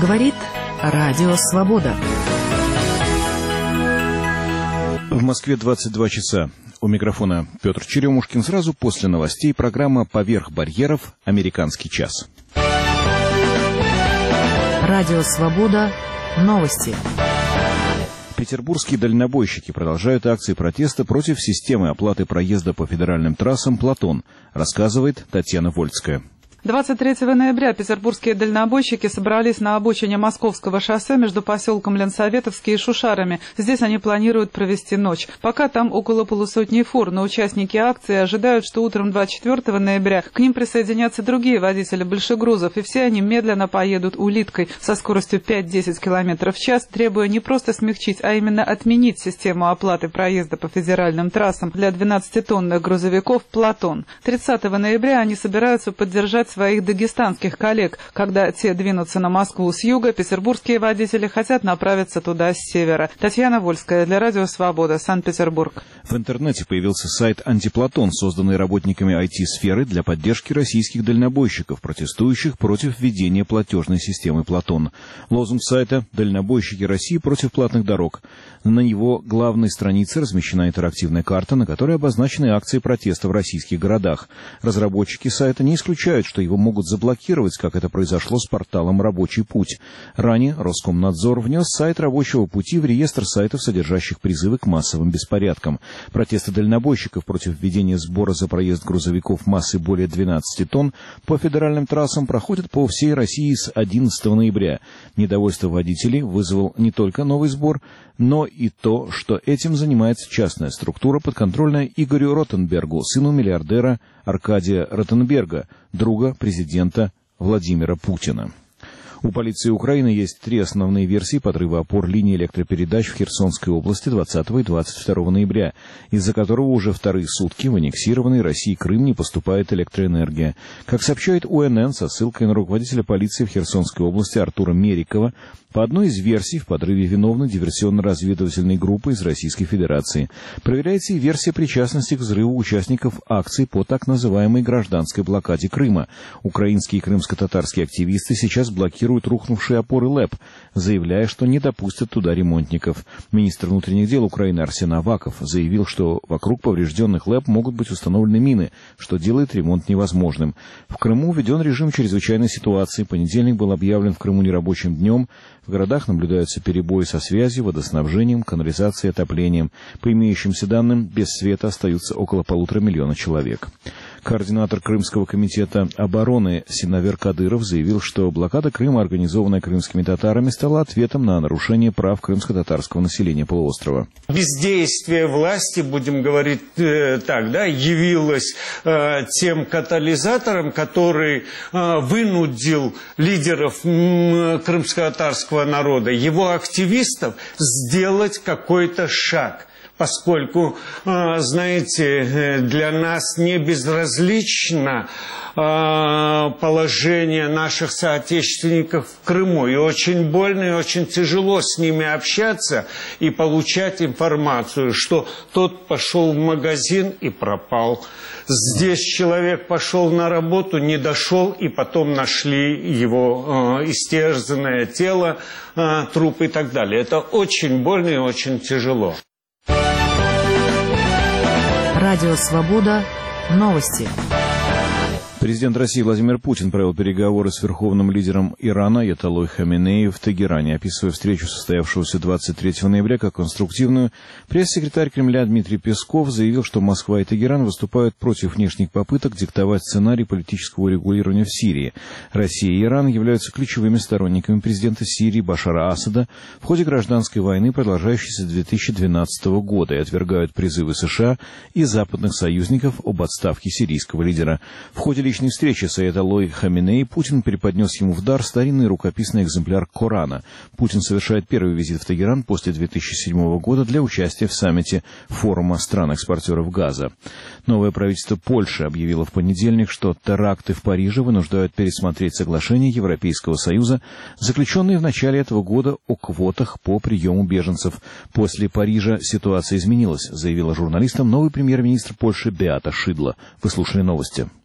Говорит Радио Свобода. В Москве 22 часа. У микрофона Петр Черемушкин. Сразу после новостей программа «Поверх барьеров. Американский час». Радио Свобода. Новости. Петербургские дальнобойщики продолжают акции протеста против системы оплаты проезда по федеральным трассам «Платон», рассказывает Татьяна Вольская. 23 ноября петербургские дальнобойщики собрались на обочине Московского шоссе между поселком Ленсоветовский и Шушарами. Здесь они планируют провести ночь. Пока там около полусотни фур, но участники акции ожидают, что утром 24 ноября к ним присоединятся другие водители большегрузов, и все они медленно поедут улиткой со скоростью 5-10 км в час, требуя не просто смягчить, а именно отменить систему оплаты проезда по федеральным трассам для 12-тонных грузовиков «Платон». 30 ноября они собираются поддержать своих дагестанских коллег. Когда те двинутся на Москву с юга, петербургские водители хотят направиться туда с севера. Татьяна Вольская для Радио Свобода, Санкт-Петербург. В интернете появился сайт «Антиплатон», созданный работниками IT-сферы для поддержки российских дальнобойщиков, протестующих против введения платежной системы «Платон». Лозунг сайта «Дальнобойщики России против платных дорог». На его главной странице размещена интерактивная карта, на которой обозначены акции протеста в российских городах. Разработчики сайта не исключают, что его могут заблокировать, как это произошло с порталом «Рабочий путь». Ранее Роскомнадзор внес сайт «Рабочего пути» в реестр сайтов, содержащих призывы к массовым беспорядкам. Протесты дальнобойщиков против введения сбора за проезд грузовиков массой более 12 тонн по федеральным трассам проходят по всей России с 11 ноября. Недовольство водителей вызвал не только новый сбор, но и то, что этим занимается частная структура, подконтрольная Игорю Ротенбергу, сыну миллиардера Аркадия Ротенберга, друга президента Владимира Путина. У полиции Украины есть три основные версии подрыва опор линии электропередач в Херсонской области 20 и 22 ноября, из-за которого уже вторые сутки в аннексированный Россией Крым не поступает электроэнергия. Как сообщает УНН со ссылкой на руководителя полиции в Херсонской области Артура Мерикова, по одной из версий в подрыве виновны диверсионно-разведывательной группы из Российской Федерации. Проверяется и версия причастности к взрыву участников акций по так называемой гражданской блокаде Крыма. Украинские и крымско-татарские активисты сейчас блокируют рухнувшие опоры ЛЭП, заявляя, что не допустят туда ремонтников. Министр внутренних дел Украины Арсен Аваков заявил, что вокруг поврежденных ЛЭП могут быть установлены мины, что делает ремонт невозможным. В Крыму введен режим чрезвычайной ситуации. Понедельник был объявлен в Крыму нерабочим днем. В городах наблюдаются перебои со связью, водоснабжением, канализацией, отоплением. По имеющимся данным, без света остаются около 1,5 миллиона человек. Координатор Крымского комитета обороны Синавер Кадыров заявил, что блокада Крыма, организованная крымскими татарами, стала ответом на нарушение прав крымско-татарского населения полуострова. Бездействие власти, будем говорить так, явилось тем катализатором, который вынудил лидеров крымско-татарского народа, его активистов, сделать какой-то шаг. Поскольку, знаете, для нас не безразлично положение наших соотечественников в Крыму. И очень больно, и очень тяжело с ними общаться и получать информацию, что тот пошел в магазин и пропал. Здесь человек пошел на работу, не дошел, и потом нашли его истерзанное тело, труп и так далее. Это очень больно и очень тяжело. Радио Свобода. Новости. Президент России Владимир Путин провел переговоры с верховным лидером Ирана Аятоллой Хаминеи в Тегеране. Описывая встречу, состоявшуюся 23 ноября, как конструктивную, пресс-секретарь Кремля Дмитрий Песков заявил, что Москва и Тегеран выступают против внешних попыток диктовать сценарий политического урегулирования в Сирии. Россия и Иран являются ключевыми сторонниками президента Сирии Башара Асада в ходе гражданской войны, продолжающейся с 2012 года, и отвергают призывы США и западных союзников об отставке сирийского лидера. В ходе личной встречи с Аятоллой Хаминеи Путин преподнес ему в дар старинный рукописный экземпляр Корана. Путин совершает первый визит в Тегеран после 2007 года для участия в саммите форума стран-экспортеров газа. Новое правительство Польши объявило в понедельник, что теракты в Париже вынуждают пересмотреть соглашение Европейского Союза, заключенные в начале этого года о квотах по приему беженцев. После Парижа ситуация изменилась, заявила журналистам новый премьер-министр Польши Беата Шидла. Вы слушали новости.